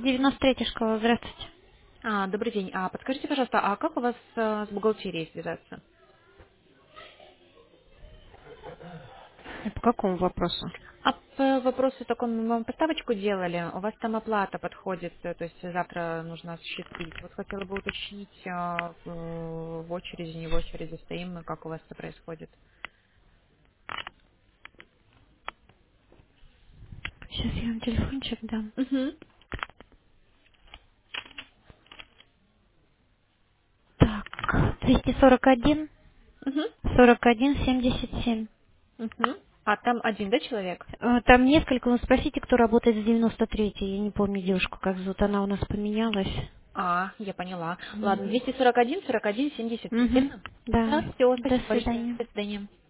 93-я школа, здравствуйте. Добрый день. Подскажите, пожалуйста, а как у вас с бухгалтерией связаться? По какому вопросу? По вопросу такому, мы вам поставочку делали, у вас там оплата подходит, то есть завтра нужно осуществить. Вот хотела бы уточнить, в очереди, не в очереди стоим мы, как у вас это происходит. Сейчас я вам телефончик дам. Угу. Так, 241, Угу. 41, 77. Угу. А там один, да, человек? Там несколько, ну спросите, кто работает с 93-й. Я не помню девушку, как зовут, она у нас поменялась. Я поняла. Ладно, Мгм. 241, 41, 77, Мгм. верно? Да. Да, все, До спасибо большое. свидания. До свидания.